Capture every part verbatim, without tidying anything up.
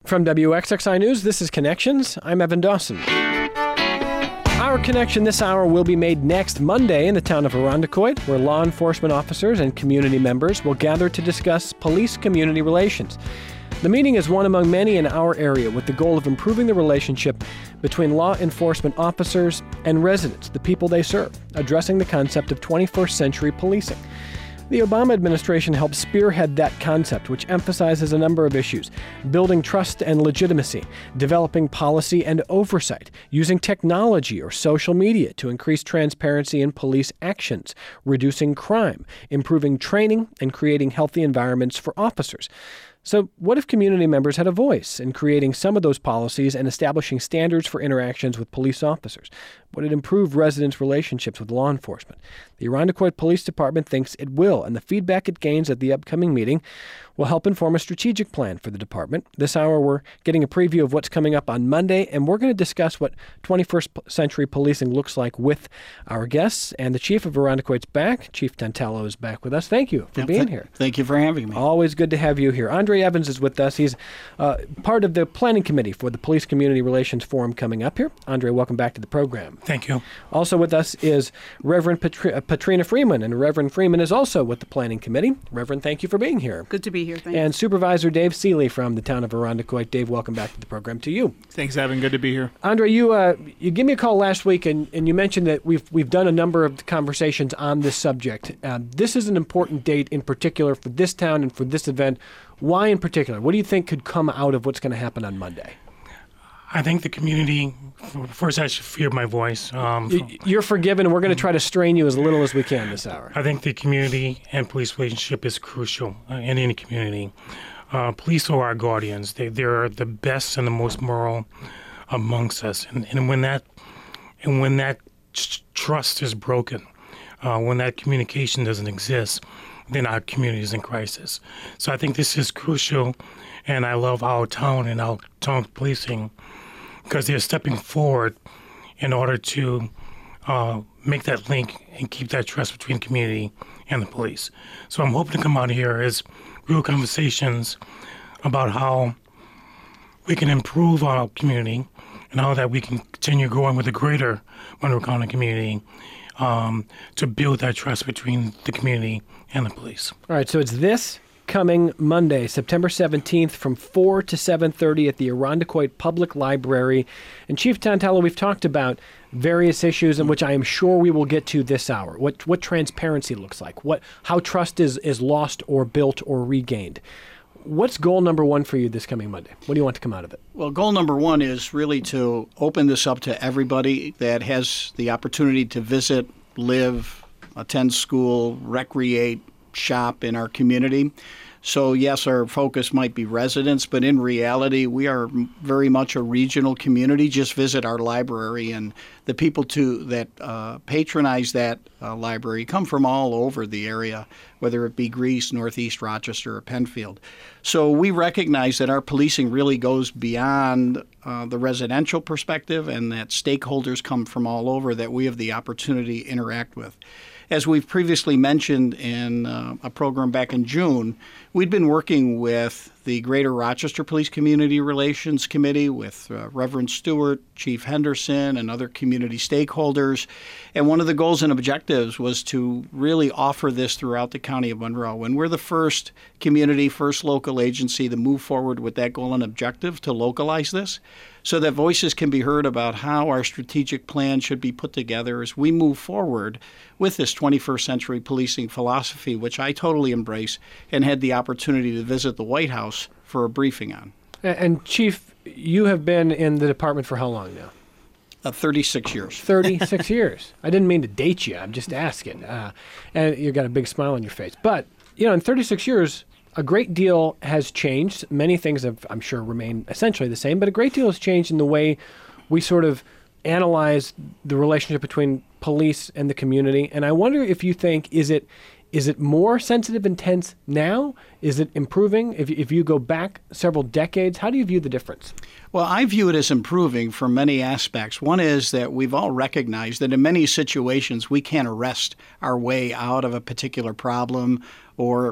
From W X X I News, this is Connections. I'm Evan Dawson. Our connection this hour will be made next Monday in the town of Irondequoit, where law enforcement officers and community members will gather to discuss police-community relations. The meeting is one among many in our area with the goal of improving the relationship between law enforcement officers and residents, the people they serve, addressing the concept of twenty-first century policing. The Obama administration helped spearhead that concept, which emphasizes a number of issues: building trust and legitimacy, developing policy and oversight, using technology or social media to increase transparency in police actions, reducing crime, improving training, and creating healthy environments for officers. So what if community members had a voice in creating some of those policies and establishing standards for interactions with police officers? Would it improve residents' relationships with law enforcement? The Irondequoit Police Department thinks it will, and the feedback it gains at the upcoming meeting will help inform a strategic plan for the department. This hour, we're getting a preview of what's coming up on Monday, and we're going to discuss what twenty-first century policing looks like with our guests. And the chief of Irondequoit's back. Chief Tantallo is back with us. Thank you for yeah, being th- here. Thank you for having me. Always good to have you here. Andre Evans is with us. He's uh, part of the planning committee for the Police Community Relations Forum coming up here. Andre, welcome back to the program. Thank you. Also with us is Reverend Patri- uh, Patrina Freeman, and Reverend Freeman is also with the planning committee. Reverend, thank you for being here. Good to be here. Thanks. And Supervisor Dave Seeley from the town of Irondequoit. Dave, welcome back to the program. To you. Thanks, Evan. Good to be here. Andre, you uh, you gave me a call last week, and, and you mentioned that we've we've done a number of conversations on this subject. Uh, this is an important date in particular for this town and for this event. Why in particular? What do you think could come out of what's going to happen on Monday? I think the community, first I should fear my voice. Um, You're forgiven, and we're going to try to strain you as little as we can this hour. I think the community and police relationship is crucial uh, in any community. Uh, police are our guardians. They they're the best and the most moral amongst us. And, and when that and when that tr- trust is broken, uh, when that communication doesn't exist, then our community is in crisis. So I think this is crucial, and I love our town and our town policing because they're stepping forward in order to uh, make that link and keep that trust between community and the police. So I'm hoping to come out here as real conversations about how we can improve our community and how that we can continue growing with the greater Monroe County community um, to build that trust between the community and the police. All right, so it's this coming Monday, September seventeenth, from four to seven thirty at the Irondequoit Public Library. And Chief Tantallo, we've talked about various issues in which I am sure we will get to this hour. What what transparency looks like, what how trust is, is lost or built or regained. What's goal number one for you this coming Monday? What do you want to come out of it? Well, goal number one is really to open this up to everybody that has the opportunity to visit, live, attend school, recreate, shop in our community. So yes, our focus might be residents, but in reality, we are very much a regional community. Just visit our library, and the people to, that uh, patronize that uh, library come from all over the area, whether it be Greece, Northeast Rochester, or Penfield. So we recognize that our policing really goes beyond uh, the residential perspective, and that stakeholders come from all over that we have the opportunity to interact with. As we've previously mentioned in uh, a program back in June, we'd been working with the Greater Rochester Police Community Relations Committee with uh, Reverend Stewart, Chief Henderson, and other community stakeholders. And one of the goals and objectives was to really offer this throughout the County of Monroe. And we're the first community, first local agency to move forward with that goal and objective to localize this, so that voices can be heard about how our strategic plan should be put together as we move forward with this twenty-first century policing philosophy, which I totally embrace and had the opportunity to visit the White House for a briefing on. And Chief, you have been in the department for how long now? Uh, thirty-six years. thirty-six years. I didn't mean to date you. I'm just asking. Uh, and you've got a big smile on your face. But, you know, in thirty-six years, a great deal has changed. Many things have, I'm sure, remained essentially the same, but a great deal has changed in the way we sort of analyze the relationship between police and the community. And I wonder if you think, is it is it more sensitive and tense now? Is it improving? If, if you go back several decades, how do you view the difference? Well, I view it as improving from many aspects. One is that we've all recognized that in many situations we can't arrest our way out of a particular problem or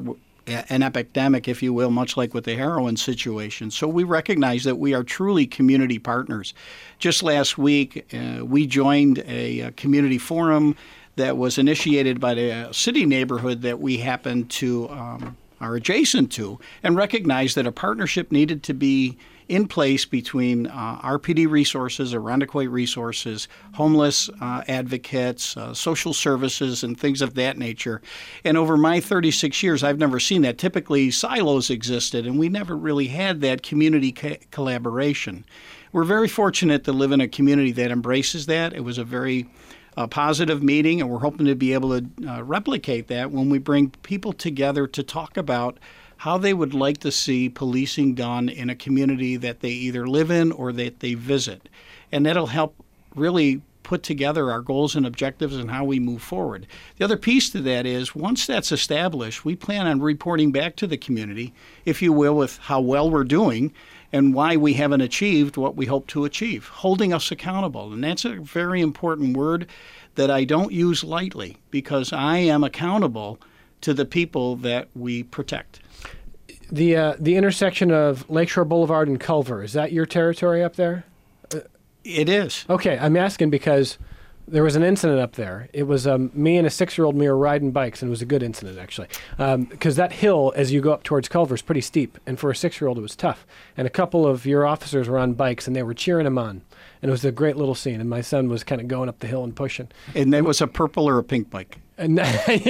an epidemic, if you will, much like with the heroin situation. So we recognize that we are truly community partners. Just last week, uh, we joined a, a community forum that was initiated by the city neighborhood that we happen to um, are adjacent to, and recognized that a partnership needed to be in place between uh, R P D resources, Irondequoit resources, homeless uh, advocates, uh, social services, and things of that nature. And over my thirty-six years, I've never seen that. Typically, silos existed, and we never really had that community ca- collaboration. We're very fortunate to live in a community that embraces that. It was a very uh, positive meeting, and we're hoping to be able to uh, replicate that when we bring people together to talk about how they would like to see policing done in a community that they either live in or that they visit. And that'll help really put together our goals and objectives and how we move forward. The other piece to that is once that's established, we plan on reporting back to the community, if you will, with how well we're doing and why we haven't achieved what we hope to achieve, holding us accountable. And that's a very important word that I don't use lightly because I am accountable to the people that we protect. The uh, the intersection of Lakeshore Boulevard and Culver, is that your territory up there? It is. Okay, I'm asking because there was an incident up there. It was um, me and a six-year-old, me were riding bikes, and it was a good incident, actually. Because um, that hill, as you go up towards Culver, is pretty steep, and for a six-year-old, it was tough. And a couple of your officers were on bikes, and they were cheering him on. And it was a great little scene, and my son was kind of going up the hill and pushing. And that was a purple or a pink bike? No,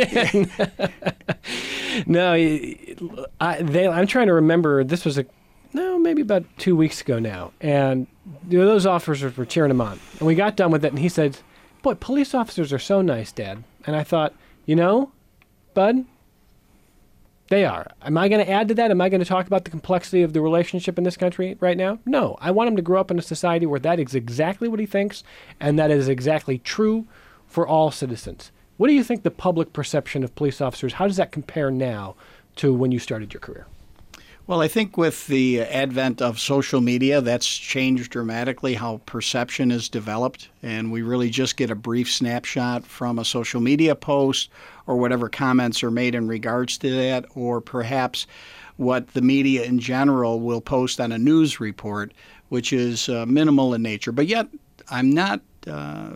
I, they, I'm trying to remember. This was a no, maybe about two weeks ago now, and you know, those officers were cheering him on. And we got done with it, and he said, "Boy, police officers are so nice, Dad." And I thought, you know, Bud, they are. Am I going to add to that? Am I going to talk about the complexity of the relationship in this country right now? No, I want him to grow up in a society where that is exactly what he thinks, and that is exactly true for all citizens. What do you think the public perception of police officers, how does that compare now to when you started your career? Well, I think with the advent of social media, that's changed dramatically how perception is developed. And we really just get a brief snapshot from a social media post or whatever comments are made in regards to that, or perhaps what the media in general will post on a news report, which is uh, minimal in nature. But yet, I'm not Uh,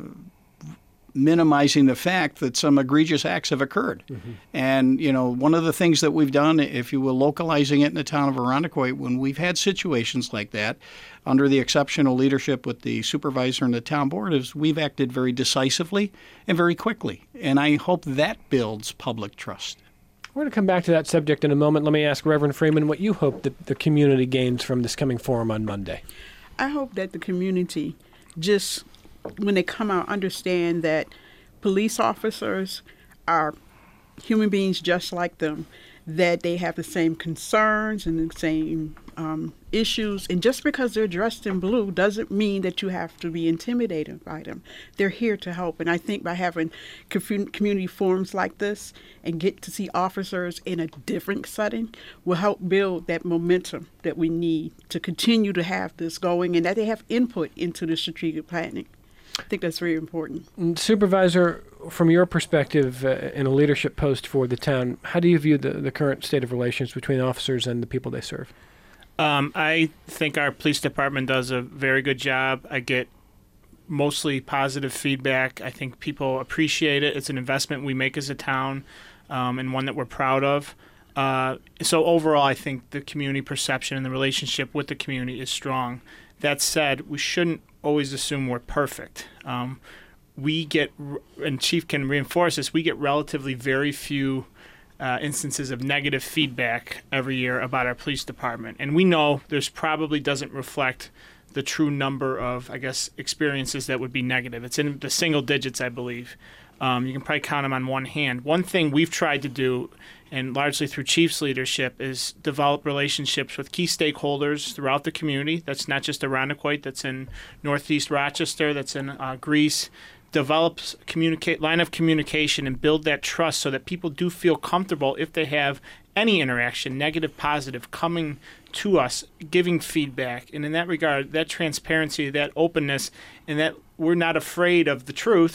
minimizing the fact that some egregious acts have occurred. Mm-hmm. And, you know, one of the things that we've done, if you will, localizing it in the town of Irondequoit, when we've had situations like that, under the exceptional leadership with the supervisor and the town board, is we've acted very decisively and very quickly. And I hope that builds public trust. We're going to come back to that subject in a moment. Let me ask Reverend Freeman what you hope that the community gains from this coming forum on Monday. I hope that the community just, when they come out, understand that police officers are human beings just like them, that they have the same concerns and the same um, issues. And just because they're dressed in blue doesn't mean that you have to be intimidated by them. They're here to help. And I think by having community forums like this and get to see officers in a different setting will help build that momentum that we need to continue to have this going, and that they have input into the strategic planning. I think that's very important. Supervisor, from your perspective uh, in a leadership post for the town, how do you view the, the current state of relations between officers and the people they serve? Um, I think our police department does a very good job. I get mostly positive feedback. I think people appreciate it. It's an investment we make as a town, um, and one that we're proud of. Uh, so overall, I think the community perception and the relationship with the community is strong. That said, we shouldn't always assume we're perfect. Um, we get, and Chief can reinforce this, we get relatively very few uh, instances of negative feedback every year about our police department. And we know there's probably doesn't reflect the true number of, I guess, experiences that would be negative. It's in the single digits, I believe. Um, you can probably count them on one hand. One thing we've tried to do, and largely through Chief's leadership, is develop relationships with key stakeholders throughout the community. That's not just Irondequoit, that's in Northeast Rochester, that's in uh, Greece. Develop communicate line of communication and build that trust so that people do feel comfortable if they have any interaction, negative, positive, coming to us, giving feedback. And in that regard, that transparency, that openness, and that we're not afraid of the truth,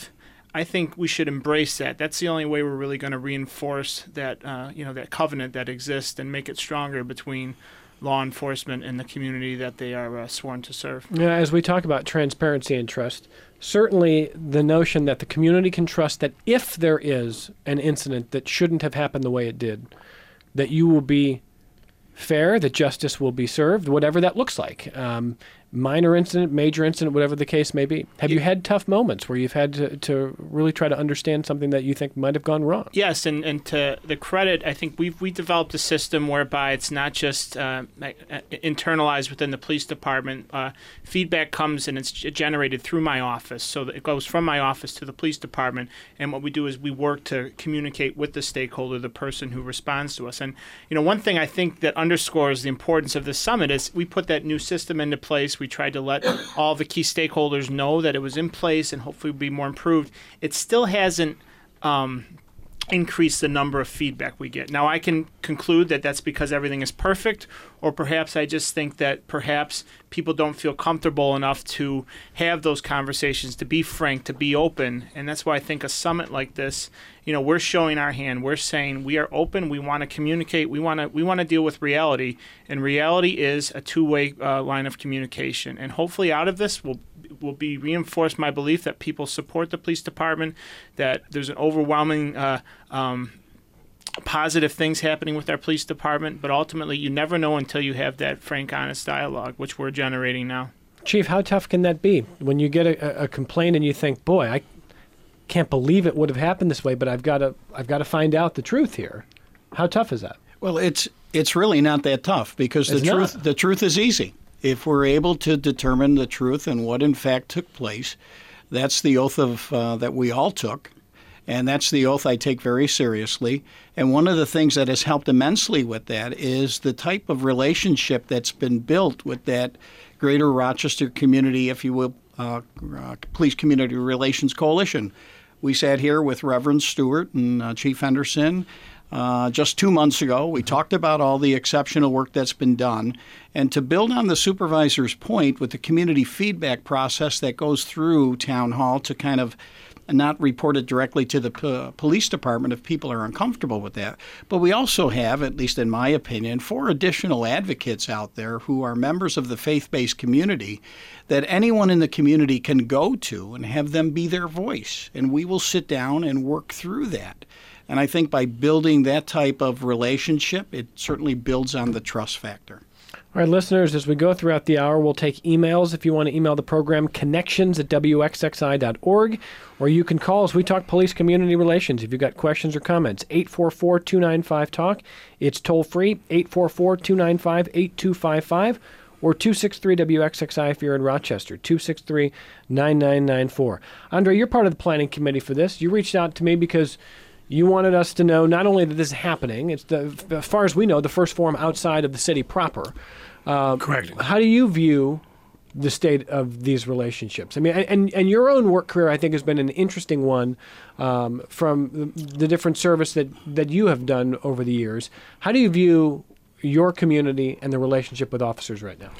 I think we should embrace that. That's the only way we're really going to reinforce that, uh, you know, that covenant that exists and make it stronger between law enforcement and the community that they are uh, sworn to serve. Yeah, as we talk about transparency and trust, certainly the notion that the community can trust that if there is an incident that shouldn't have happened the way it did, that you will be fair, that justice will be served, whatever that looks like. Um, minor incident, major incident, whatever the case may be. Have you had tough moments where you've had to, to really try to understand something that you think might have gone wrong? Yes, and, and to the credit, I think we've we developed a system whereby it's not just uh, internalized within the police department. Uh, feedback comes and it's generated through my office, so that it goes from my office to the police department. And what we do is we work to communicate with the stakeholder, the person who responds to us. And you know, one thing I think that underscores the importance of this summit is we put that new system into place. We tried to let all the key stakeholders know that it was in place and hopefully be more improved. It still hasn't um, increased the number of feedback we get. Now, I can conclude that that's because everything is perfect, or perhaps I just think that perhaps people don't feel comfortable enough to have those conversations, to be frank, to be open. And that's why I think a summit like this, you know, we're showing our hand. We're saying we are open. We want to communicate. We want to we want to deal with reality. And reality is a two-way uh, line of communication. And hopefully out of this will will be reinforced my belief that people support the police department, that there's an overwhelming uh, um, positive things happening with our police department. But ultimately, you never know until you have that frank, honest dialogue, which we're generating now. Chief, how tough can that be when you get a, a complaint and you think, boy, I can't believe it would have happened this way, but I've got to I've got to find out the truth here. How tough is that? Well, it's it's really not that tough because the It's truth not. the truth is easy. If we're able to determine the truth and what in fact took place, that's the oath of uh, that we all took, and that's the oath I take very seriously. And one of the things that has helped immensely with that is the type of relationship that's been built with that Greater Rochester community, if you will, uh, uh, Police Community Relations Coalition. We sat here with Reverend Stewart and uh, Chief Henderson uh, just two months ago. We talked about all the exceptional work that's been done. And to build on the supervisor's point with the community feedback process that goes through Town Hall to kind of not report it directly to the p- police department if people are uncomfortable with that. But we also have, at least in my opinion, four additional advocates out there who are members of the faith-based community that anyone in the community can go to and have them be their voice. And we will sit down and work through that. And I think by building that type of relationship, it certainly builds on the trust factor. All right, listeners, as we go throughout the hour, we'll take emails. If you want to email the program, connections at w x x i dot org, or you can call us. We talk police community relations. If you've got questions or comments, eight four four, two nine five, talk. It's toll-free, eight four four, two nine five, eight two five five, or two six three W X X I if you're in Rochester, two six three, nine nine nine four. Andre, you're part of the planning committee for this. You reached out to me because you wanted us to know not only that this is happening, it's the, as far as we know, the first forum outside of the city proper. Uh, Correct. How do you view the state of these relationships? I mean, and and your own work career, I think, has been an interesting one um, from the, the different service that, that you have done over the years. How do you view your community and the relationship with officers right now?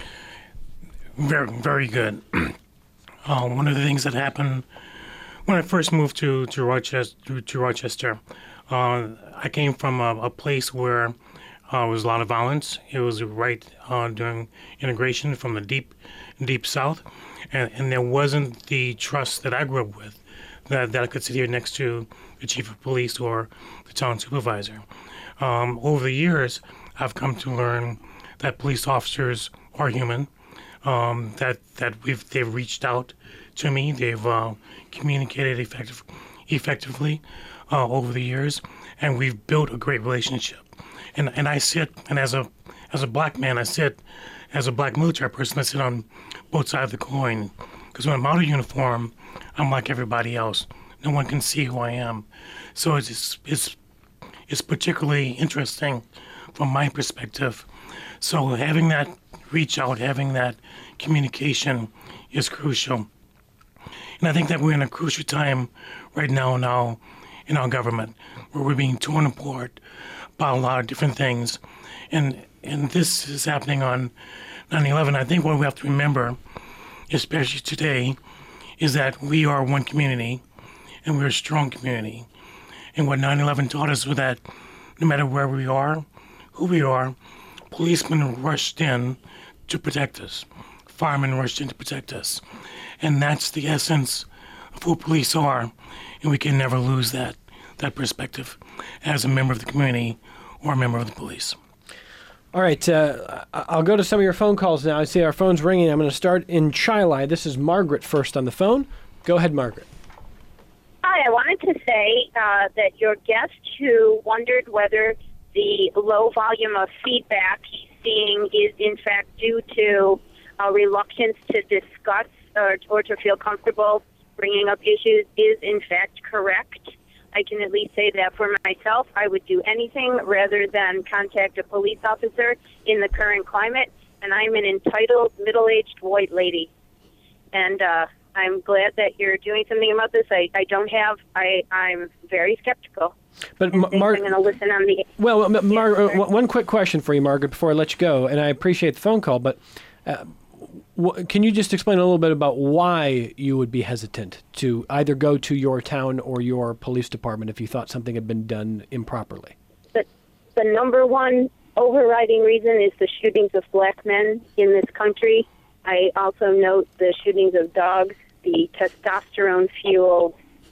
Very, very good. uh, one of the things that happened when I first moved to to Rochester, to, to Rochester, uh, I came from a, a place where uh, there was a lot of violence. It was right uh, during integration from the deep, deep South, and, and there wasn't the trust that I grew up with, that, that I could sit here next to the chief of police or the town supervisor. Um, over the years, I've come to learn that police officers are human. Um, that that we've they've reached out to me. They've uh, communicated effective, effectively uh, over the years, and we've built a great relationship. And and I sit, and as a as a black man, I sit, as a black military person, I sit on both sides of the coin. Because when I'm out of uniform, I'm like everybody else. No one can see who I am. So it's it's it's particularly interesting from my perspective. So having that reach out, having that communication is crucial. And I think that we're in a crucial time right now now in our government where we're being torn apart by a lot of different things. And and this is happening on nine eleven. I think what we have to remember, especially today, is that we are one community and we're a strong community. And what nine eleven taught us was that no matter where we are, who we are, policemen rushed in to protect us. Firemen rushed in to protect us. And that's the essence of who police are. And we can never lose that, that perspective as a member of the community or a member of the police. All right, uh, I'll go to some of your phone calls now. I see our phone's ringing. I'm going to start in Chili. This is Margaret first on the phone. Go ahead, Margaret. Hi, I wanted to say uh, that your guest who wondered whether the low volume of feedback he's seeing is in fact due to a reluctance to discuss or, or to feel comfortable bringing up issues is in fact correct. I can at least say that for myself. I would do anything rather than contact a police officer in the current climate, and I'm an entitled middle-aged white lady. And uh, I'm glad that you're doing something about this. I, I don't have, I, I'm very skeptical. But Mar- I'm going to listen on the... Well, Mar- uh, one quick question for you, Margaret, before I let you go, and I appreciate the phone call, but uh, w- can you just explain a little bit about why you would be hesitant to either go to your town or your police department if you thought something had been done improperly? The, the number one overriding reason is the shootings of black men in this country. I also note the shootings of dogs, the testosterone-fueled,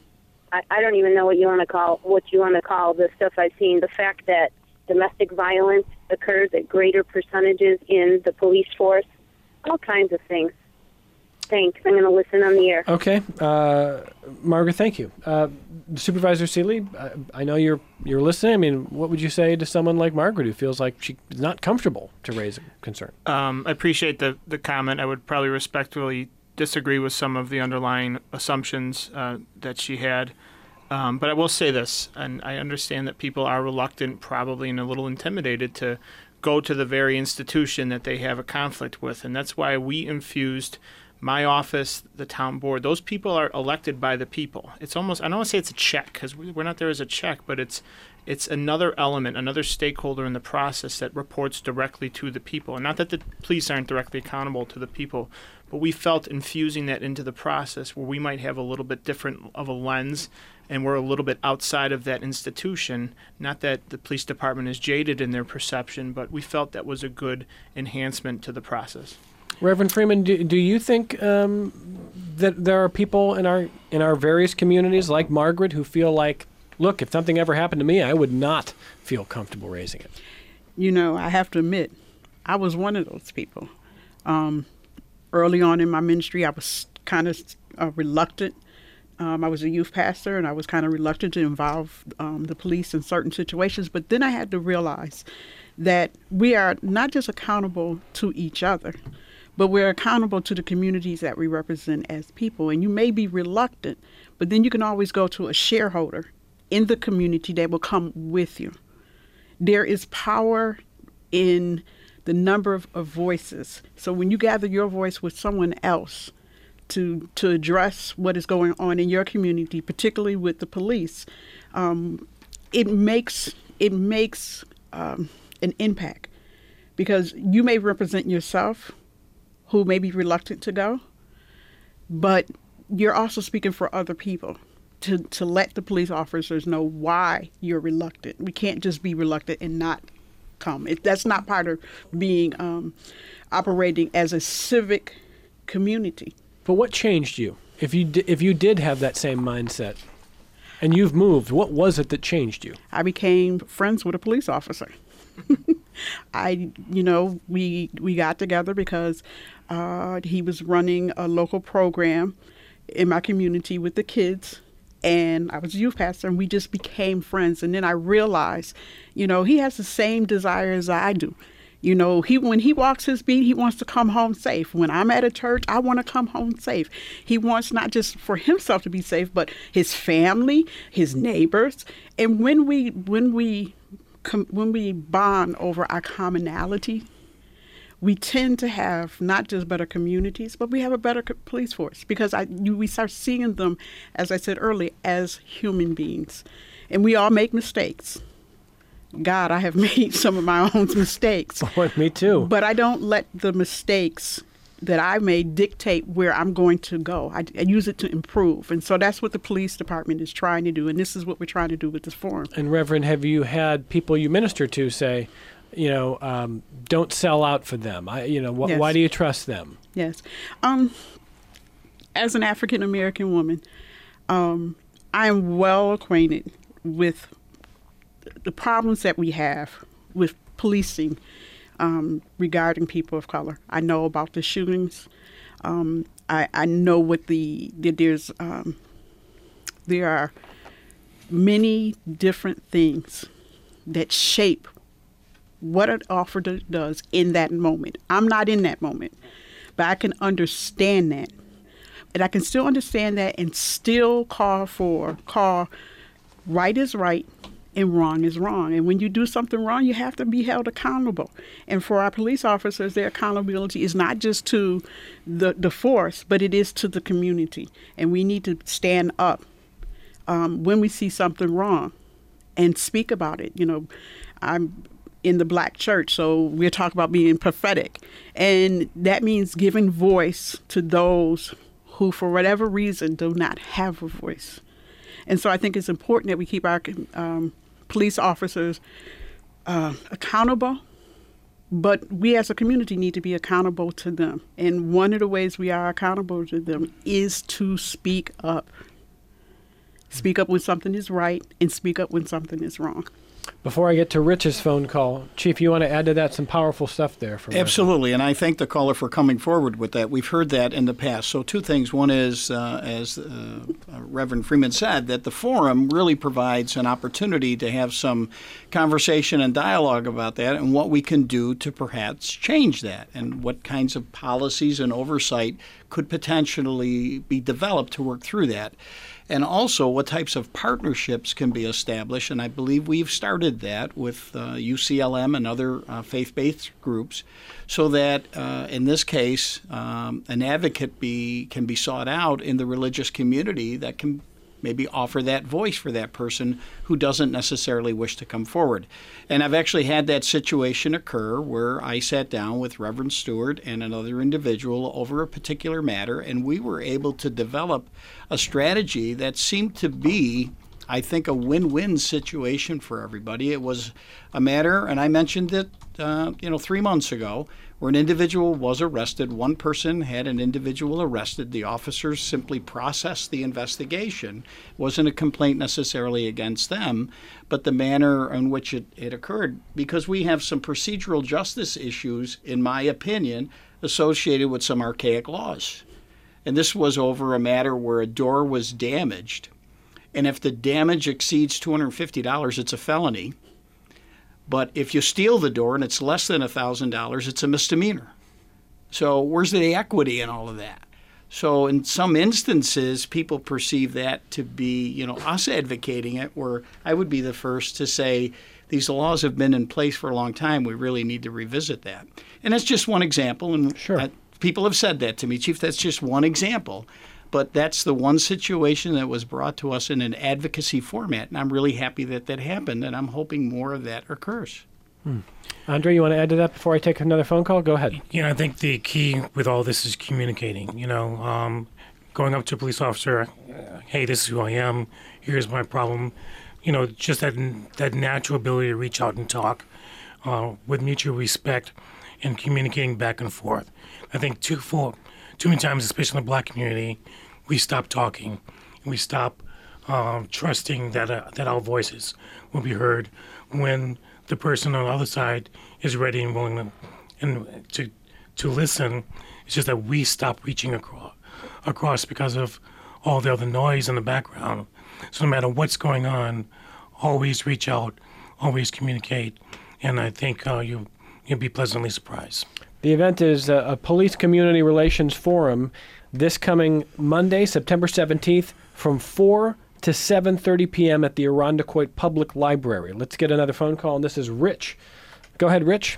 I, I don't even know what you want to call what you want to call the stuff I've seen. The fact that domestic violence occurs at greater percentages in the police force, all kinds of things. Thanks. I'm going to listen on the air. Okay, uh, Margaret, thank you. Uh, Supervisor Seeley, I, I know you're you're listening. I mean, what would you say to someone like Margaret who feels like she's not comfortable to raise a concern? Um, I appreciate the, the comment. I would probably respectfully disagree with some of the underlying assumptions uh, that she had. Um, but I will say this, and I understand that people are reluctant, probably and a little intimidated to go to the very institution that they have a conflict with. And that's why we infused my office, the town board. Those people are elected by the people. It's almost, I don't want to say it's a check, because we're not there as a check, but it's it's another element, another stakeholder in the process that reports directly to the people. And not that the police aren't directly accountable to the people, but we felt infusing that into the process where we might have a little bit different of a lens and we're a little bit outside of that institution. Not that the police department is jaded in their perception, but we felt that was a good enhancement to the process. Reverend Freeman, do, do you think um, that there are people in our in our various communities like Margaret who feel like, look, if something ever happened to me, I would not feel comfortable raising it? You know, I have to admit, I was one of those people. Um, early on in my ministry, I was kind of uh, reluctant. Um, I was a youth pastor, and I was kind of reluctant to involve um, the police in certain situations. But then I had to realize that we are not just accountable to each other, but we're accountable to the communities that we represent as people. And you may be reluctant, but then you can always go to a shareholder in the community that will come with you. There is power in the number of, of voices. So when you gather your voice with someone else to to address what is going on in your community, particularly with the police, um, it makes it makes um, an impact, because you may represent yourself, who may be reluctant to go, but you're also speaking for other people to, to let the police officers know why you're reluctant. We can't just be reluctant and not come. It, that's not part of being um, operating as a civic community. But what changed you? If you di- if you did have that same mindset and you've moved, what was it that changed you? I became friends with a police officer. I, you know, we we got together because uh, he was running a local program in my community with the kids, and I was a youth pastor, and we just became friends. And then I realized, you know, he has the same desire as I do. You know, he when he walks his beat, he wants to come home safe. When I'm at a church, I want to come home safe. He wants not just for himself to be safe, but his family, his neighbors. And when we when we com- when we bond over our commonality, we tend to have not just better communities, but we have a better co- police force, because I you, we start seeing them, as I said earlier, as human beings, and we all make mistakes. God, I have made some of my own mistakes. Me too. But I don't let the mistakes that I made dictate where I'm going to go. I, I use it to improve. And so that's what the police department is trying to do. And this is what we're trying to do with this forum. And Reverend, have you had people you minister to say, you know, um, don't sell out for them? I, you know, wh- Yes. why do you trust them? Yes. Um, as an African American woman, um, I am well acquainted with the problems that we have with policing um, regarding people of color. I know about the shootings. Um, I, I know what the, the there's um, there are many different things that shape what an officer does in that moment. I'm not in that moment, but I can understand that. And I can still understand that and still call for, call right is right and wrong is wrong. And when you do something wrong, you have to be held accountable. And for our police officers, their accountability is not just to the, the force, but it is to the community. And we need to stand up um, when we see something wrong and speak about it. You know, I'm in the Black church, so we're talking about being prophetic. And that means giving voice to those who, for whatever reason, do not have a voice. And so I think it's important that we keep our um, police officers uh, accountable, but we as a community need to be accountable to them. And one of the ways we are accountable to them is to speak up. Speak up when something is right and speak up when something is wrong. Before I get to Rich's phone call, Chief, you want to add to that some powerful stuff there? From Absolutely, and I thank the caller for coming forward with that. We've heard that in the past. So two things. One is, uh, as uh, Reverend Freeman said, that the forum really provides an opportunity to have some conversation and dialogue about that and what we can do to perhaps change that and what kinds of policies and oversight could potentially be developed to work through that. And also what types of partnerships can be established. And I believe we've started that with uh, U C L M and other uh, faith-based groups so that, uh, in this case, um, an advocate be can be sought out in the religious community that can maybe offer that voice for that person who doesn't necessarily wish to come forward. And I've actually had that situation occur where I sat down with Reverend Stewart and another individual over a particular matter, and we were able to develop a strategy that seemed to be, I think, a win-win situation for everybody. It was a matter, and I mentioned it, uh, you know, three months ago, where an individual was arrested. One person had an individual arrested. The officers simply processed the investigation. It wasn't a complaint necessarily against them, but the manner in which it, it occurred, because we have some procedural justice issues, in my opinion, associated with some archaic laws. And this was over a matter where a door was damaged. And if the damage exceeds two hundred fifty dollars, it's a felony. But if you steal the door and it's less than one thousand dollars, it's a misdemeanor. So where's the equity in all of that? So in some instances, people perceive that to be, you know, us advocating it, where I would be the first to say these laws have been in place for a long time. We really need to revisit that. And that's just one example. And Sure. I, people have said that to me, Chief. That's just one example. But that's the one situation that was brought to us in an advocacy format, and I'm really happy that that happened, and I'm hoping more of that occurs. Hmm. Andre, you want to add to that before I take another phone call? Go ahead. You know, I think the key with all this is communicating. You know, um, going up to a police officer, uh, hey, this is who I am, here's my problem. You know, just that that natural ability to reach out and talk uh, with mutual respect and communicating back and forth. I think too, for, too many times, especially in the Black community, we stop talking, and we stop um, trusting that uh, that our voices will be heard when the person on the other side is ready and willing to, and to to listen. It's just that we stop reaching across, across because of all the other noise in the background. So no matter what's going on, always reach out, always communicate, and I think uh, you you'll be pleasantly surprised. The event is a, a Police Community Relations Forum this coming Monday, September seventeenth, from four to seven thirty p.m. at the Irondequoit Public Library. Let's get another phone call, and this is Rich. Go ahead, Rich.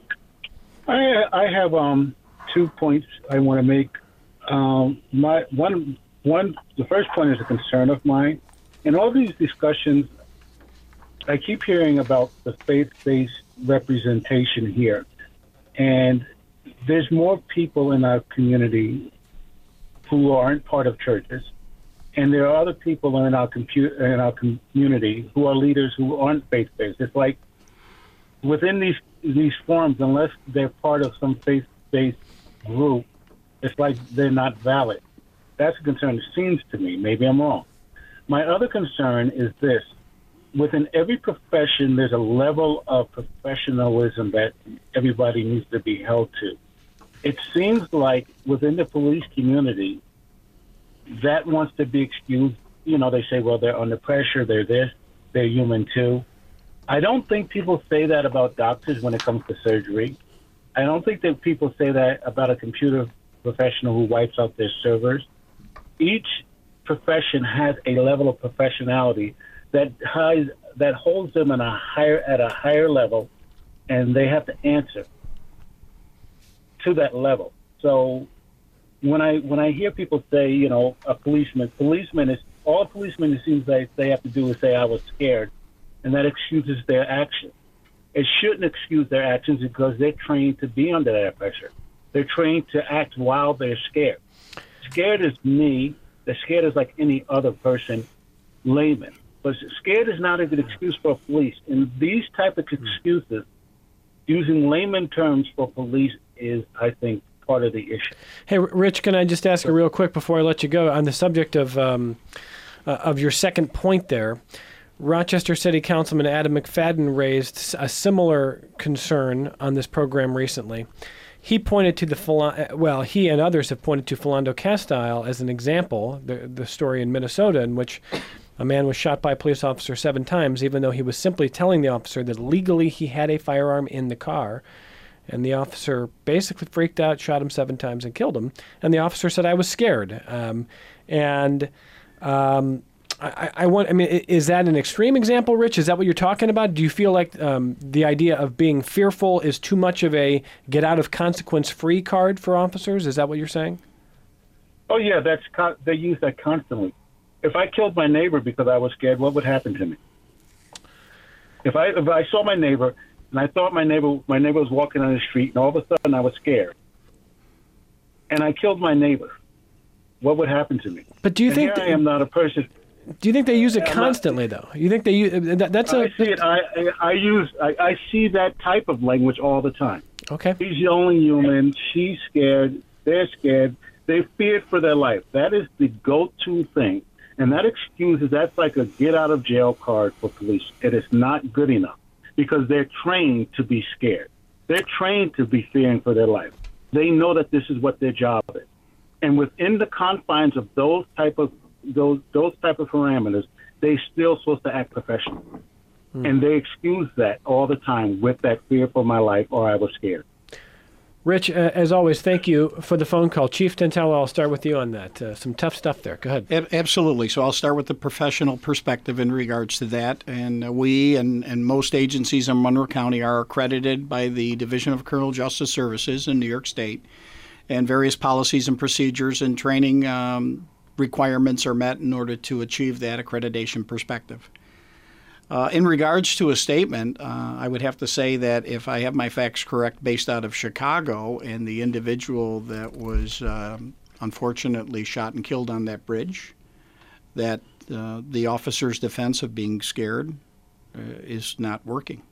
I I have um two points I want to make. Um, my one one the first point is a concern of mine. In all these discussions, I keep hearing about the faith-based representation here, and there's more people in our community who aren't part of churches, and there are other people in our compu- in our community who are leaders who aren't faith-based. It's like within these these forums, unless they're part of some faith-based group, it's like they're not valid. That's a concern, it seems to me. Maybe I'm wrong. My other concern is this. Within every profession, there's a level of professionalism that everybody needs to be held to. It seems like within the police community, that wants to be excused. You know, they say, well, they're under pressure, they're this, they're human too. I don't think people say that about doctors when it comes to surgery. I don't think that people say that about a computer professional who wipes out their servers. Each profession has a level of professionality that has, that holds them in a higher at a higher level, and they have to answer to that level. So when I when I hear people say, you know, a policeman, policeman is all a policeman it seems like they have to do is say I was scared, and that excuses their actions. It shouldn't excuse their actions because they're trained to be under that pressure. They're trained to act while they're scared. Scared is me. The scared is like any other person, layman. But scared is not a good excuse for police. And these type of excuses, using layman terms for police, is, I think, part of the issue. Hey, Rich, can I just ask you real quick before I let you go on the subject of um, uh, of your second point there? Rochester City Councilman Adam McFadden raised a similar concern on this program recently. He pointed to the, well, he and others have pointed to Philando Castile as an example, the, the story in Minnesota in which a man was shot by a police officer seven times, even though he was simply telling the officer that legally he had a firearm in the car. And the officer basically freaked out, shot him seven times, and killed him. And the officer said, I was scared. Um, and um, I, I want, I mean, is that an extreme example, Rich? Is that what you're talking about? Do you feel like um, the idea of being fearful is too much of a get-out-of-consequence-free card for officers? Is that what you're saying? Oh, yeah, that's con- they use that constantly. If I killed my neighbor because I was scared, what would happen to me? If I if I saw my neighbor and I thought my neighbor my neighbor was walking on the street and all of a sudden I was scared and I killed my neighbor, what would happen to me? But do you and think here that, I am not a person? Do you think they use it constantly, though? You think they use that, that's a? I see it. I I, I use I, I see that type of language all the time. Okay. He's the only human. She's scared. They're scared. They feared for their life. That is the go-to thing. And that excuses, that's like a get-out-of-jail card for police. It is not good enough because they're trained to be scared. They're trained to be fearing for their life. They know that this is what their job is. And within the confines of those type of those those type of parameters, they still supposed to act professional. Hmm. And they excuse that all the time with that fear for my life or I was scared. Rich, uh, as always, thank you for the phone call. Chief Tantella, I'll start with you on that. Uh, some tough stuff there. Go ahead. A- absolutely. So I'll start with the professional perspective in regards to that. And uh, we and, and most agencies in Monroe County are accredited by the Division of Criminal Justice Services in New York State. And various policies and procedures and training um, requirements are met in order to achieve that accreditation perspective. Uh, in regards to a statement, uh, I would have to say that if I have my facts correct based out of Chicago and the individual that was um, unfortunately shot and killed on that bridge, that uh, the officer's defense of being scared uh, is not working.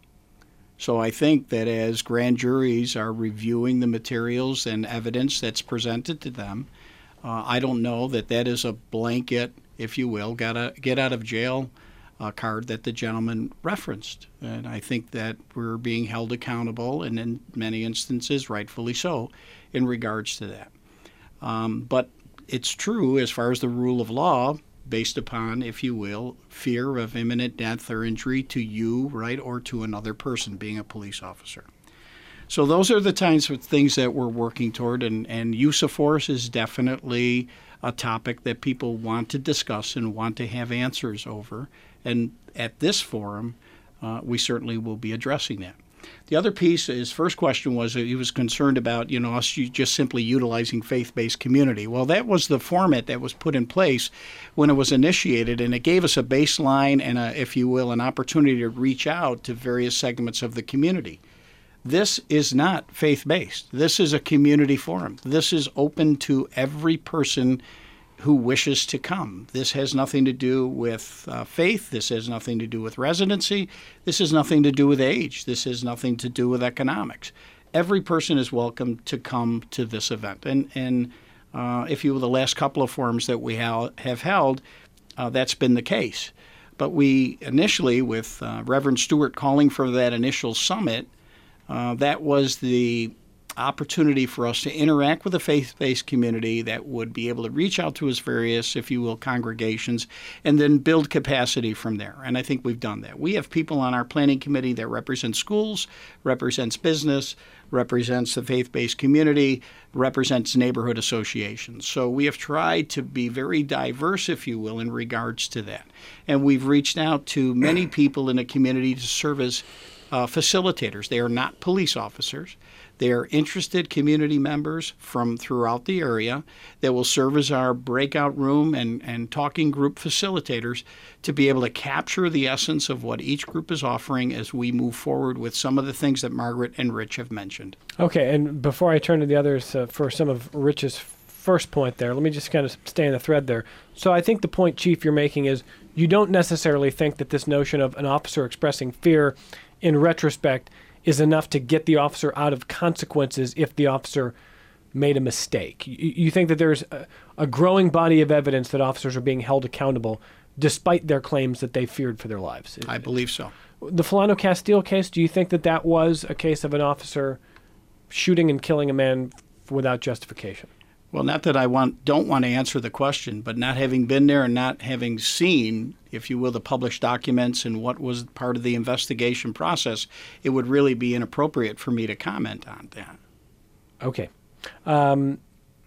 So I think that as grand juries are reviewing the materials and evidence that's presented to them, uh, I don't know that that is a blanket, if you will, get, a, get out of jail Uh, card that the gentleman referenced. And I think that we're being held accountable, and in many instances, rightfully so, in regards to that. Um, but it's true as far as the rule of law, based upon, if you will, fear of imminent death or injury to you, right, or to another person, being a police officer. So those are the kinds of things that we're working toward, and, and use of force is definitely a topic that people want to discuss and want to have answers over. And at this forum, uh, we certainly will be addressing that. The other piece, his first question was he was concerned about, you know, us just simply utilizing faith-based community. Well, that was the format that was put in place when it was initiated, and it gave us a baseline and, a, if you will, an opportunity to reach out to various segments of the community. This is not faith-based. This is a community forum. This is open to every person who wishes to come. This has nothing to do with uh, faith. This has nothing to do with residency. This has nothing to do with age. This has nothing to do with economics. Every person is welcome to come to this event. And, and uh, if you will, the last couple of forums that we ha- have held, uh, that's been the case. But we initially, with uh, Reverend Stewart calling for that initial summit, uh, that was the opportunity for us to interact with the faith-based community that would be able to reach out to its various, if you will, congregations, and then build capacity from there. And I think we've done that. We have people on our planning committee that represent schools, represents business, represents the faith-based community, represents neighborhood associations. So we have tried to be very diverse, if you will, in regards to that. And we've reached out to many people in the community to serve as uh, facilitators. They are not police officers. They are interested community members from throughout the area that will serve as our breakout room and, and talking group facilitators to be able to capture the essence of what each group is offering as we move forward with some of the things that Margaret and Rich have mentioned. Okay, and before I turn to the others uh, for some of Rich's first point there, let me just kind of stay in the thread there. So I think the point, Chief, you're making is you don't necessarily think that this notion of an officer expressing fear in retrospect is enough to get the officer out of consequences if the officer made a mistake. You, you think that there's a, a growing body of evidence that officers are being held accountable despite their claims that they feared for their lives. I believe so. The Philando Castile case, do you think that that was a case of an officer shooting and killing a man without justification? Well, not that I want don't want to answer the question, but not having been there and not having seen, if you will, the published documents and what was part of the investigation process, it would really be inappropriate for me to comment on that. Okay. Um,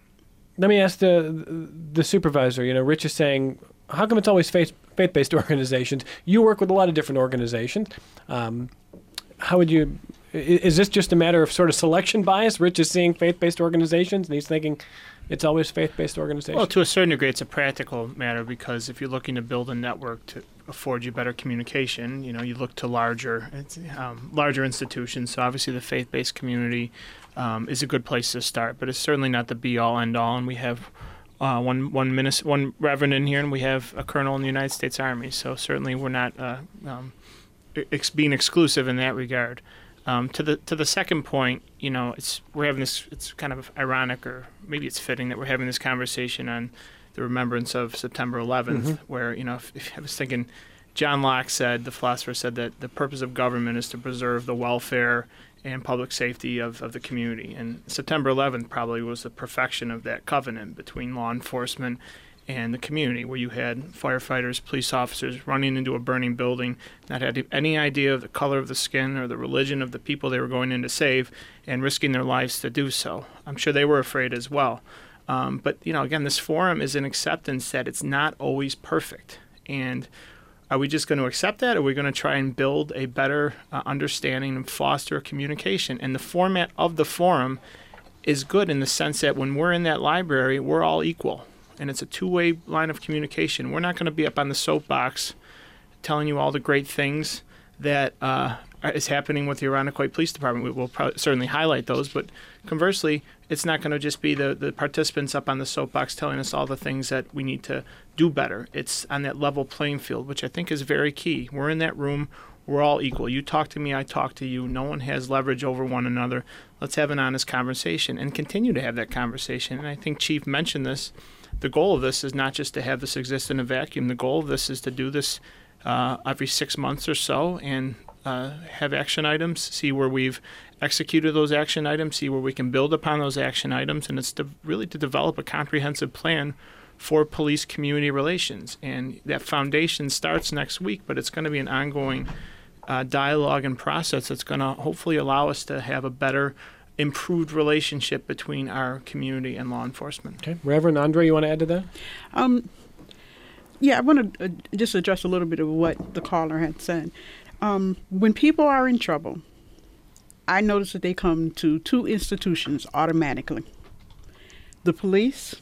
let me ask the the supervisor. You know, Rich is saying, how come it's always faith, faith-based organizations? You work with a lot of different organizations. Um, how would you... Is this just a matter of sort of selection bias? Rich is seeing faith-based organizations, and he's thinking it's always faith-based organizations? Well, to a certain degree, it's a practical matter because if you're looking to build a network to afford you better communication, you know, you look to larger, um, larger institutions. So obviously, the faith-based community um, is a good place to start, but it's certainly not the be-all, end-all. And we have uh, one one minister, one reverend in here, and we have a colonel in the United States Army. So certainly, we're not uh, um, ex- being exclusive in that regard. Um, to the to the second point, you know, it's we're having this. It's kind of ironic, or maybe it's fitting that we're having this conversation on the remembrance of September eleventh, mm-hmm. where you know, if, if I was thinking, John Locke said, the philosopher said that the purpose of government is to preserve the welfare and public safety of, of the community, and September eleventh probably was the perfection of that covenant between law enforcement and the community, where you had firefighters, police officers running into a burning building, not had any idea of the color of the skin or the religion of the people they were going in to save, and risking their lives to do so. I'm sure they were afraid as well. Um, but, you know, again, this forum is an acceptance that it's not always perfect. And are we just going to accept that, or are we going to try and build a better uh, understanding and foster communication? And the format of the forum is good in the sense that when we're in that library, we're all equal. And it's a two-way line of communication. We're not going to be up on the soapbox telling you all the great things that uh, is happening with the Irondequoit Police Department. We will probably, certainly highlight those, but conversely, it's not going to just be the, the participants up on the soapbox telling us all the things that we need to do better. It's on that level playing field, which I think is very key. We're in that room. We're all equal. You talk to me, I talk to you. No one has leverage over one another. Let's have an honest conversation and continue to have that conversation. And I think Chief mentioned this. The goal of this is not just to have this exist in a vacuum. The goal of this is to do this uh, every six months or so and uh, have action items, see where we've executed those action items, see where we can build upon those action items, and it's to really to develop a comprehensive plan for police-community relations. And that foundation starts next week, but it's going to be an ongoing uh, dialogue and process that's going to hopefully allow us to have a better improved relationship between our community and law enforcement. Okay. Reverend Andre, you want to add to that? Um, yeah, I want to uh, just address a little bit of what the caller had said. Um, when people are in trouble, I notice that they come to two institutions automatically. The police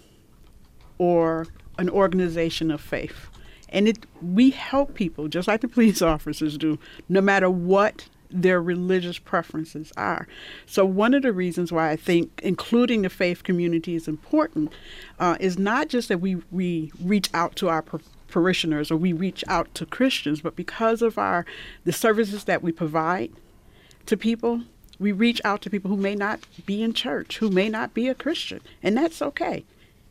or an organization of faith. And it we help people, just like the police officers do, no matter what their religious preferences are. So one of the reasons why I think including the faith community is important uh, is not just that we, we reach out to our par- parishioners or we reach out to Christians, but because of our the services that we provide to people, we reach out to people who may not be in church, who may not be a Christian, and that's okay.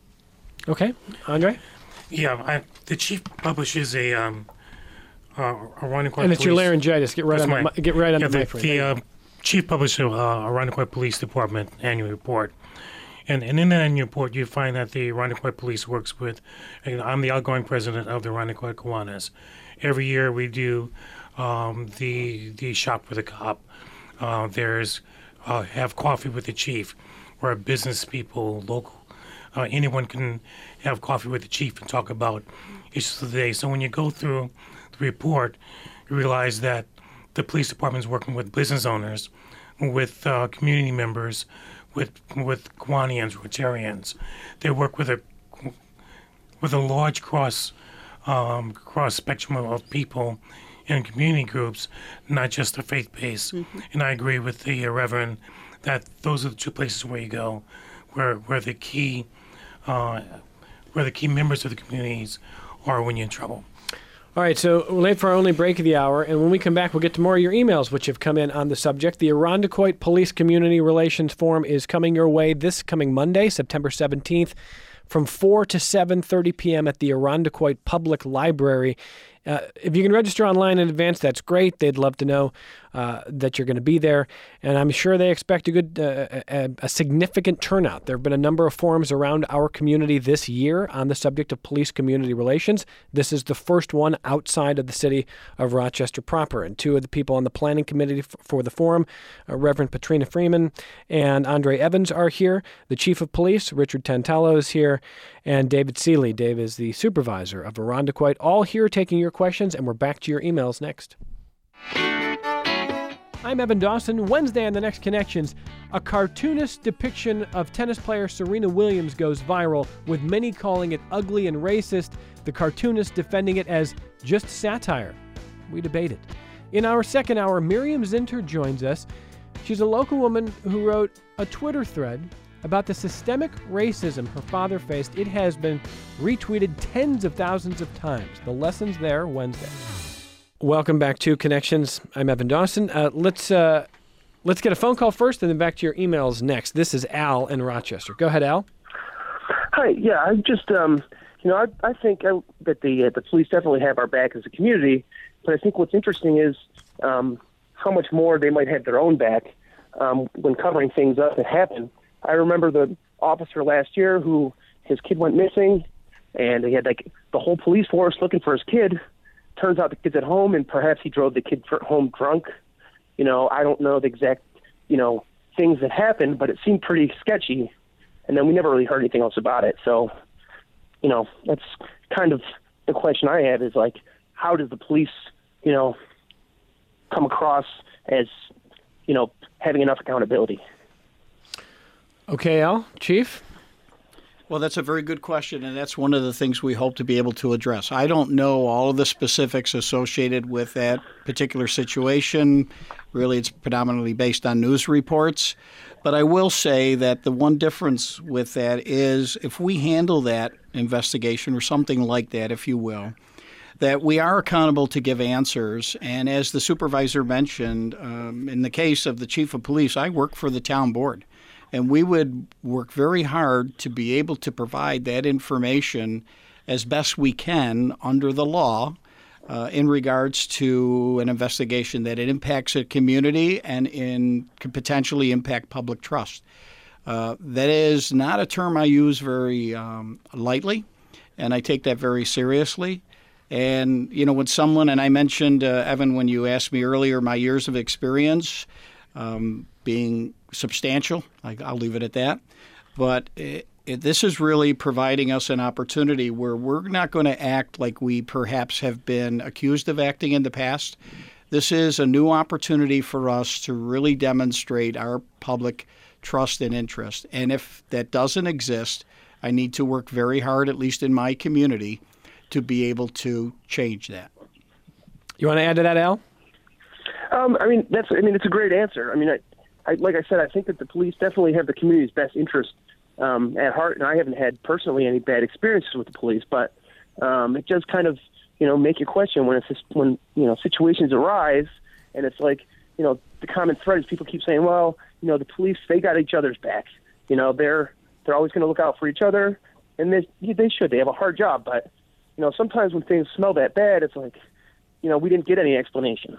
Okay. Andre? Yeah, I, the chief publishes a um, uh, Irondequoit And it's your Police- laryngitis. Get right That's on the, mine. mi- get right on yeah, the the, microphone. the uh, chief publisher of uh, Irondequoit Police Department annual report. And, and in that annual report, you find that the Irondequoit Police works with, and I'm the outgoing president of the Irondequoit Kiwanis. Every year we do um, the the shop with a cop. Uh, there's uh, have coffee with the chief, where business people, local, uh, anyone can have coffee with the chief and talk about issues of the day. So when you go through the report, you realize that the police department is working with business owners, with uh, community members, with with Kiwanians, Rotarians. They work with a with a large cross um, cross spectrum of, of people and community groups, not just the faith base. Mm-hmm. And I agree with the uh, Reverend that those are the two places where you go, where where the key uh, where the key members of the communities are when you're in trouble. All right, so we're late for our only break of the hour, and when we come back, we'll get to more of your emails, which have come in on the subject. The Irondequoit Police Community Relations Forum is coming your way this coming Monday, September seventeenth, from four to seven thirty p.m. at the Irondequoit Public Library. Uh, if you can register online in advance, that's great. They'd love to know uh, that you're going to be there. And I'm sure they expect a good, uh, a, a significant turnout. There have been a number of forums around our community this year on the subject of police community relations. This is the first one outside of the city of Rochester proper. And two of the people on the planning committee f- for the forum, uh, Reverend Patrina Freeman and Andre Evans, are here. The chief of police, Richard Tantallo, is here. And David Seeley. Dave is the supervisor of Irondequoit. All here taking your questions, and we're back to your emails next. I'm Evan Dawson. Wednesday on The Next Connections, a cartoonist depiction of tennis player Serena Williams goes viral, with many calling it ugly and racist, the cartoonist defending it as just satire. We debate it. In our second hour, Miriam Zinter joins us. She's a local woman who wrote a Twitter thread about the systemic racism her father faced. It has been retweeted tens of thousands of times. The lessons there Wednesday. Welcome back to Connections. I'm Evan Dawson. Uh, let's uh, let's get a phone call first, and then back to your emails next. This is Al in Rochester. Go ahead, Al. Hi. Yeah, I just um, you know, I, I think I, that the uh, the police definitely have our back as a community, but I think what's interesting is um, how much more they might have their own back um, when covering things up that happen. I remember the officer last year who his kid went missing, and he had like the whole police force looking for his kid. Turns out the kid's at home, and perhaps he drove the kid home drunk. You know, I don't know the exact, you know, things that happened, but it seemed pretty sketchy. And then we never really heard anything else about it. So, you know, that's kind of the question I have is like, how does the police, you know, come across as, you know, having enough accountability? Okay, Al, Chief? Well, that's a very good question, and that's one of the things we hope to be able to address. I don't know all of the specifics associated with that particular situation. Really, it's predominantly based on news reports. But I will say that the one difference with that is if we handle that investigation or something like that, if you will, that we are accountable to give answers. And as the supervisor mentioned, um, in the case of the chief of police, I work for the town board. And we would work very hard to be able to provide that information as best we can under the law uh, in regards to an investigation that it impacts a community and in could potentially impact public trust. Uh, that is not a term I use very um, lightly, and I take that very seriously. And, you know, when someone, and I mentioned, uh, Evan, when you asked me earlier, my years of experience um, being substantial. I'll leave it at that. But it, it, this is really providing us an opportunity where we're not going to act like we perhaps have been accused of acting in the past. This is a new opportunity for us to really demonstrate our public trust and interest. And if that doesn't exist, I need to work very hard, at least in my community, to be able to change that. You want to add to that, Al? Um, I mean, that's. I mean, it's a great answer. I mean, I, I, like I said, I think that the police definitely have the community's best interest um, at heart, and I haven't had personally any bad experiences with the police, but um, it does kind of, you know, make you question when it's just, when you know situations arise, and it's like, you know, the common thread is people keep saying, well, you know, the police, they got each other's back. You know, they're they're always going to look out for each other, and they they should. They have a hard job, but you know, sometimes when things smell that bad, it's like, you know, we didn't get any explanation.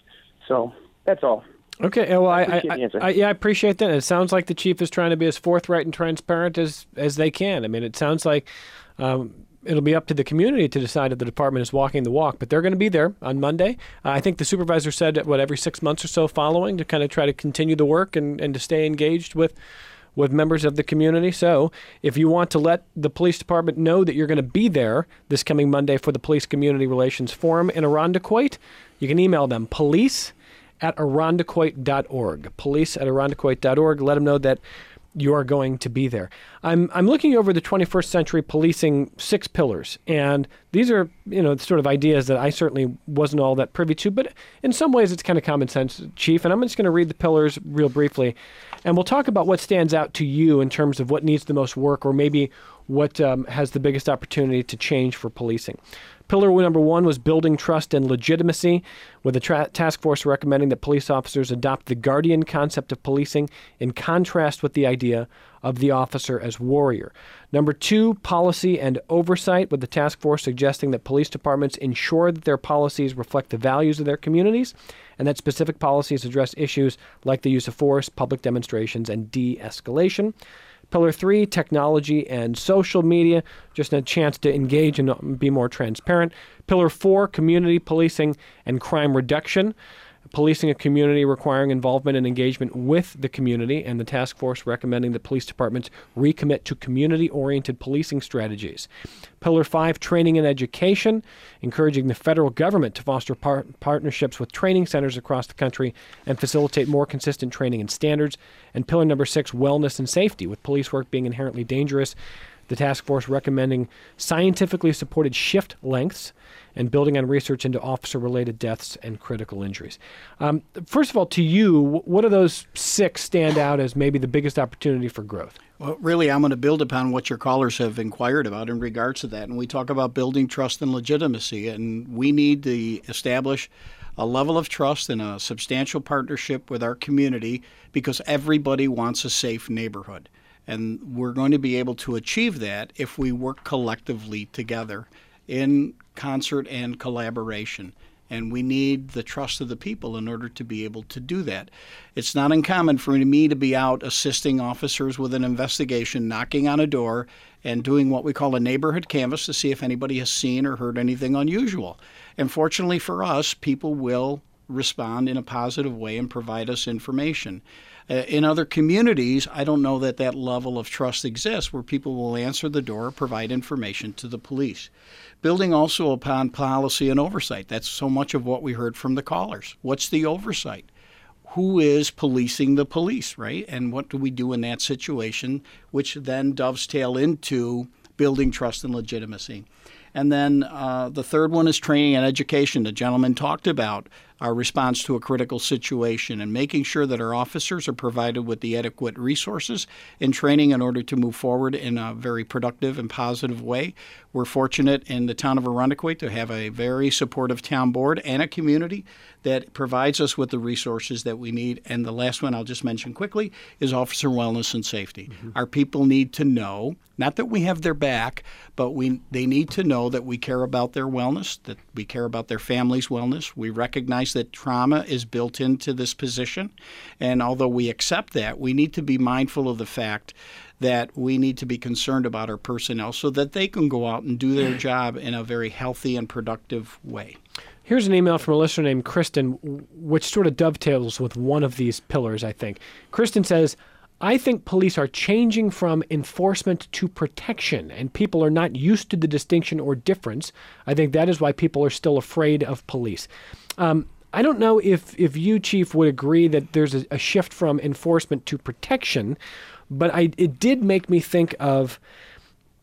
So that's all. Okay, well, I, I, I, I, yeah, I appreciate that. It sounds like the chief is trying to be as forthright and transparent as, as they can. I mean, it sounds like um, it'll be up to the community to decide if the department is walking the walk, but they're going to be there on Monday. Uh, I think the supervisor said, what, every six months or so following to kind of try to continue the work and, and to stay engaged with with members of the community. So if you want to let the police department know that you're going to be there this coming Monday for the Police Community Relations Forum in Irondequoit, you can email them, police at irondequoit dot org. Police at irondequoit dot org. Let them know that you are going to be there. I'm I'm looking over the twenty-first century policing six pillars, and these are, you know, sort of ideas that I certainly wasn't all that privy to, but in some ways it's kind of common sense, Chief, and I'm just going to read the pillars real briefly, and we'll talk about what stands out to you in terms of what needs the most work or maybe what um, has the biggest opportunity to change for policing. Pillar number one was building trust and legitimacy, with the tra- task force recommending that police officers adopt the guardian concept of policing in contrast with the idea of the officer as warrior. Number two, policy and oversight, with the task force suggesting that police departments ensure that their policies reflect the values of their communities and that specific policies address issues like the use of force, public demonstrations, and de-escalation. Pillar three, technology and social media, just a chance to engage and be more transparent. Pillar four, community policing and crime reduction, policing a community requiring involvement and engagement with the community, and the task force recommending that police departments recommit to community-oriented policing strategies. Pillar five, training and education, encouraging the federal government to foster par- partnerships with training centers across the country and facilitate more consistent training and standards. And pillar number six, wellness and safety, with police work being inherently dangerous, the task force recommending scientifically supported shift lengths and building on research into officer-related deaths and critical injuries. Um, first of all, to you, what of those six stand out as maybe the biggest opportunity for growth? Well, really, I'm going to build upon what your callers have inquired about in regards to that. And we talk about building trust and legitimacy, and we need to establish a level of trust and a substantial partnership with our community because everybody wants a safe neighborhood. And we're going to be able to achieve that if we work collectively together in concert and collaboration. And we need the trust of the people in order to be able to do that. It's not uncommon for me to be out assisting officers with an investigation, knocking on a door, and doing what we call a neighborhood canvass to see if anybody has seen or heard anything unusual. And fortunately for us, people will respond in a positive way and provide us information. Uh, in other communities, I don't know that that level of trust exists where people will answer the door, provide information to the police. Building also upon policy and oversight. That's so much of what we heard from the callers. What's the oversight? Who is policing the police, right? And what do we do in that situation, which then dovetail into building trust and legitimacy. And then uh, the third one is training and education. The gentleman talked about our response to a critical situation and making sure that our officers are provided with the adequate resources and training in order to move forward in a very productive and positive way. We're fortunate in the town of Irondequoit to have a very supportive town board and a community that provides us with the resources that we need. And the last one I'll just mention quickly is officer wellness and safety. Mm-hmm. Our people need to know, not that we have their back, but we they need to know that we care about their wellness, that we care about their family's wellness. We recognize that trauma is built into this position. And although we accept that, we need to be mindful of the fact that we need to be concerned about our personnel so that they can go out and do their job in a very healthy and productive way. Here's an email from a listener named Kristen, which sort of dovetails with one of these pillars, I think. Kristen says, I think police are changing from enforcement to protection, and people are not used to the distinction or difference. I think that is why people are still afraid of police. Um, I don't know if, if you, Chief, would agree that there's a, a shift from enforcement to protection, but I, it did make me think of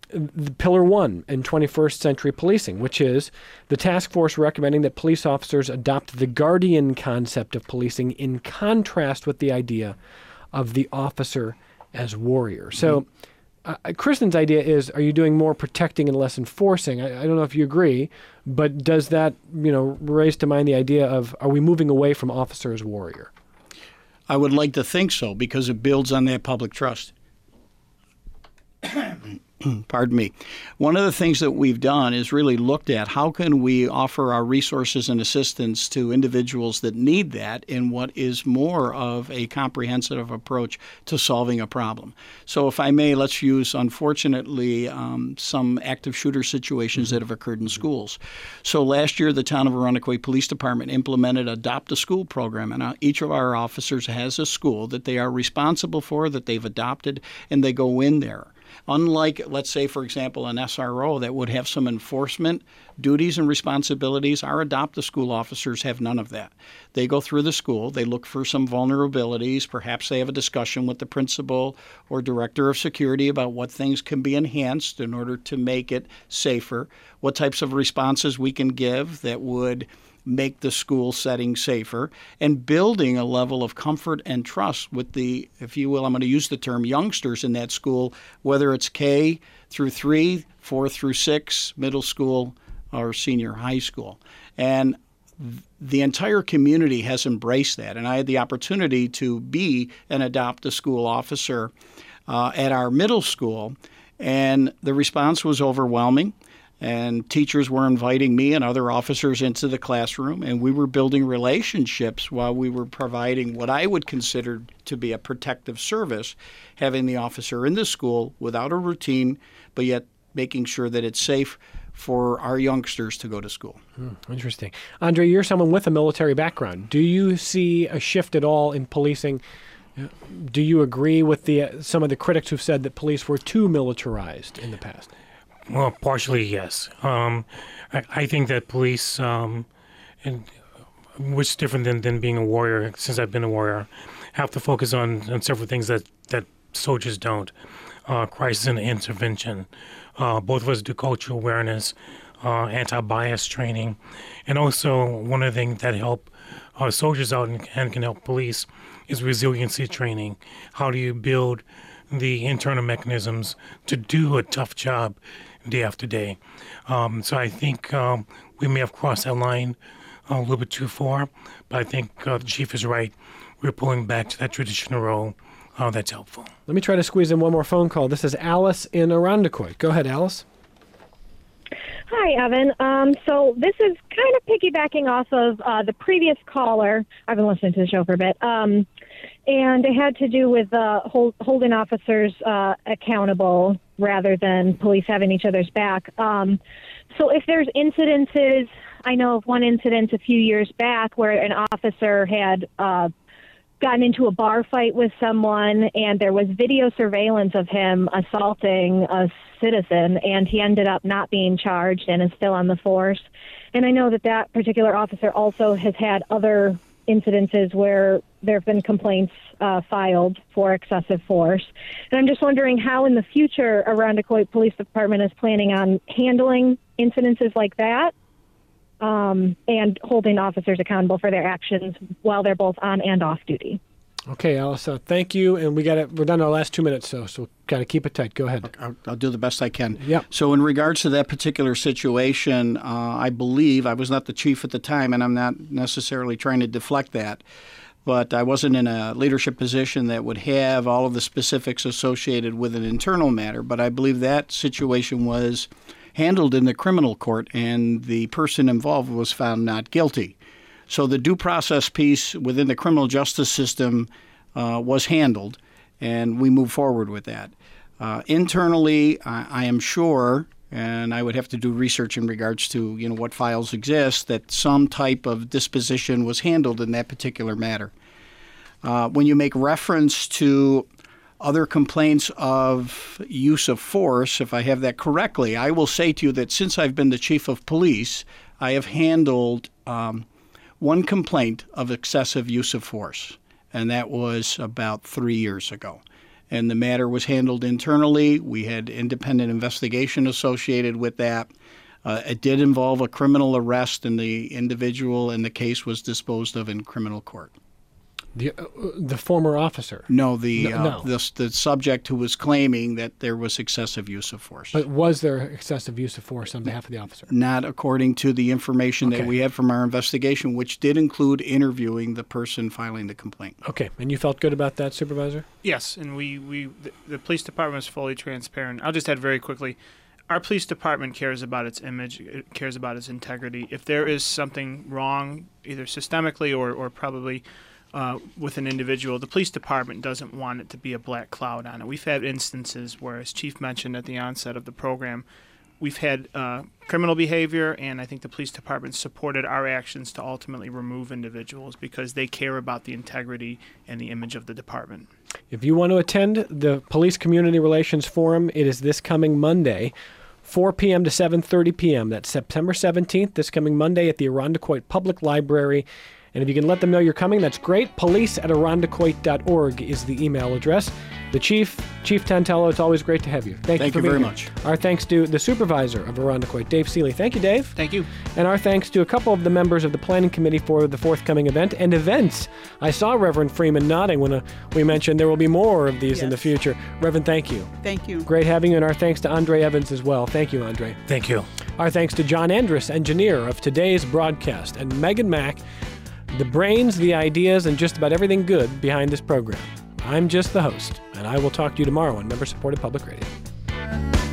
the pillar one in twenty-first century policing, which is the task force recommending that police officers adopt the guardian concept of policing in contrast with the idea of the officer as warrior. So uh, Kristen's idea is, are you doing more protecting and less enforcing? I, I don't know if you agree, but does that, you know, raise to mind the idea of, are we moving away from officer as warrior? I would like to think so, because it builds on that public trust. Pardon me. One of the things that we've done is really looked at how can we offer our resources and assistance to individuals that need that in what is more of a comprehensive approach to solving a problem. So if I may, let's use, unfortunately, um, some active shooter situations that have occurred in schools. So last year, the town of Arundecoit Police Department implemented Adopt a School program, and uh, each of our officers has a school that they are responsible for, that they've adopted, and they go in there. Unlike, let's say, for example, an S R O that would have some enforcement duties and responsibilities, our Adopt-a-School officers have none of that. They go through the school, they look for some vulnerabilities, perhaps they have a discussion with the principal or director of security about what things can be enhanced in order to make it safer, what types of responses we can give that would make the school setting safer, and building a level of comfort and trust with the, if you will, I'm going to use the term youngsters in that school, whether it's K through three, four through six, middle school, or senior high school. And the entire community has embraced that. And I had the opportunity to be an Adopt-a-School officer uh, at our middle school, and the response was overwhelming. And teachers were inviting me and other officers into the classroom, and we were building relationships while we were providing what I would consider to be a protective service, having the officer in the school without a routine, but yet making sure that it's safe for our youngsters to go to school. Hmm, interesting. Andre, you're someone with a military background. Do you see a shift at all in policing? Do you agree with the uh, some of the critics who've said that police were too militarized in the past? Well, partially, yes. Um, I, I think that police, um, and, which is different than, than being a warrior, since I've been a warrior, have to focus on, on several things that, that soldiers don't. Uh, crisis and intervention. Uh, both of us do cultural awareness, uh, anti-bias training, and also one of the things that help uh, soldiers out and, and can help police is resiliency training. How do you build the internal mechanisms to do a tough job day after day? Um, so I think um, we may have crossed that line a little bit too far, but I think uh, the chief is right. We're pulling back to that traditional role. Uh, that's helpful. Let me try to squeeze in one more phone call. This is Alice in Arundecoit. Go ahead, Alice. Hi, Evan. Um, so this is kind of piggybacking off of uh, the previous caller. I've been listening to the show for a bit. Um, and it had to do with uh, hold, holding officers uh, accountable rather than police having each other's back. Um, so if there's incidences, I know of one incident a few years back where an officer had uh, gotten into a bar fight with someone, and there was video surveillance of him assaulting a citizen, and he ended up not being charged and is still on the force. And I know that that particular officer also has had other incidences where there have been complaints uh, filed for excessive force. And I'm just wondering how in the future Arundecoit Police Department is planning on handling incidences like that um, and holding officers accountable for their actions while they're both on and off duty. Okay, Alice, uh, thank you. And we got it. We're done our last two minutes, so so got to keep it tight. Go ahead. I'll, I'll do the best I can. Yeah. So in regards to that particular situation, uh, I believe I was not the chief at the time, and I'm not necessarily trying to deflect that, but I wasn't in a leadership position that would have all of the specifics associated with an internal matter. But I believe that situation was handled in the criminal court, and the person involved was found not guilty. So the due process piece within the criminal justice system uh, was handled, and we move forward with that. Uh, internally, I, I am sure, and I would have to do research in regards to you know what files exist, that some type of disposition was handled in that particular matter. Uh, when you make reference to other complaints of use of force, if I have that correctly, I will say to you that since I've been the chief of police, I have handled um, one complaint of excessive use of force, and that was about three years ago. and the matter was handled internally. We had independent investigation associated with that. Uh, it did involve a criminal arrest, and the individual and the case was disposed of in criminal court. The, uh, the former officer? No, the, no, uh, no. the the subject who was claiming that there was excessive use of force. But was there excessive use of force on behalf of the officer? Not according to the information Okay. that we had from our investigation, which did include interviewing the person filing the complaint. Okay, and you felt good about that, Supervisor? Yes, and we, we the, the police department is fully transparent. I'll just add very quickly, our police department cares about its image, it cares about its integrity. If there is something wrong, either systemically or, or probably uh, with an individual, the police department doesn't want it to be a black cloud on it. We've had instances where, as Chief mentioned at the onset of the program, we've had uh, criminal behavior, and I think the police department supported our actions to ultimately remove individuals because they care about the integrity and the image of the department. If you want to attend the Police Community Relations Forum, it is this coming Monday, four p.m. to seven thirty p.m. That's September seventeenth, this coming Monday at the Irondequoit Public Library. And if you can let them know you're coming, that's great. Police at irondequoit dot org is the email address. The Chief, Chief Tantello, it's always great to have you. Thank, Thank you for you being very here. much. Our thanks to the Supervisor of Irondequoit, Dave Seeley. Thank you, Dave. Thank you. And our thanks to a couple of the members of the Planning Committee for the forthcoming event and events. I saw Reverend Freeman nodding when uh, we mentioned there will be more of these Yes. in the future. Reverend, thank you. Thank you. Great having you, and our thanks to Andre Evans as well. Thank you, Andre. Thank you. Our thanks to John Andrus, engineer of today's broadcast, and Megan Mack, the brains, the ideas, and just about everything good behind this program. I'm just the host, and I will talk to you tomorrow on member-supported public radio.